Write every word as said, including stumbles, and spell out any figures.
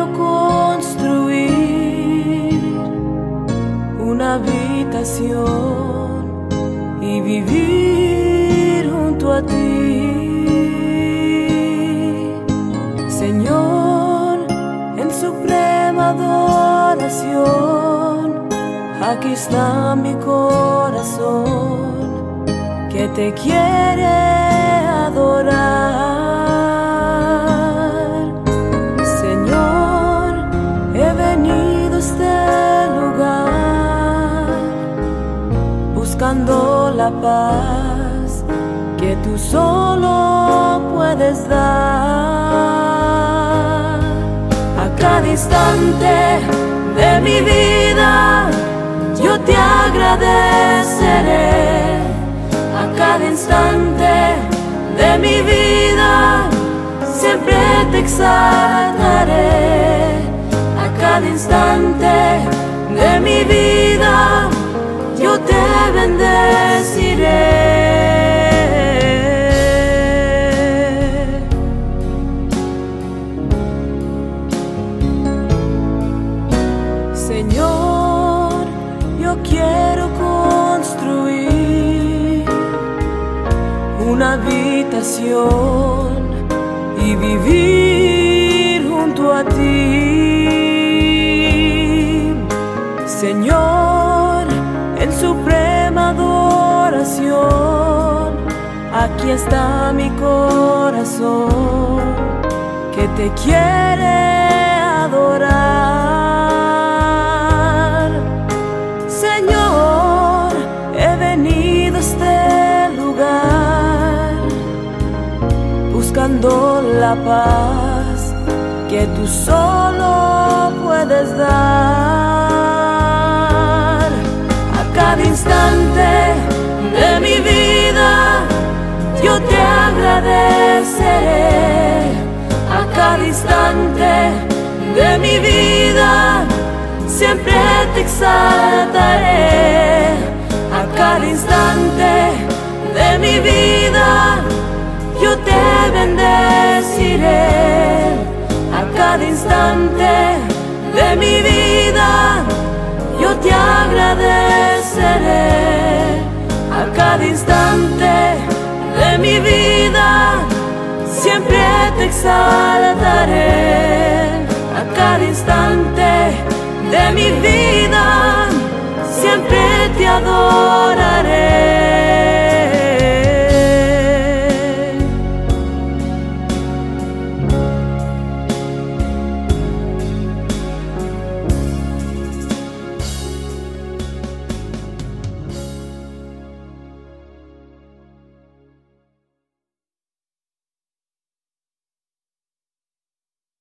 quiero construir una habitación y vivir junto a ti, Señor, en suprema adoración. Aquí está mi corazón que te quiere adorar. Señor, he venido a este lugar buscando la paz que tú solo puedes dar. A cada instante de mi vida yo te agradeceré. A cada instante de mi vida siempre te exaltaré. A cada instante de mi vida yo te bendeciré. Señor, yo quiero construir una habitación y vivir junto a ti, Señor, en suprema adoración. Aquí está mi corazón que te quiere adorar. Señor, he venido a este lugar buscando la paz que tú solo puedes dar. A cada instante de mi vida yo te agradeceré. A cada instante de mi vida siempre te exaltaré. A cada instante de mi vida yo te bendeciré. A cada instante de mi vida yo te agradeceré. A cada instante de mi vida siempre te exaltaré. A cada instante de mi vida siempre te adoraré.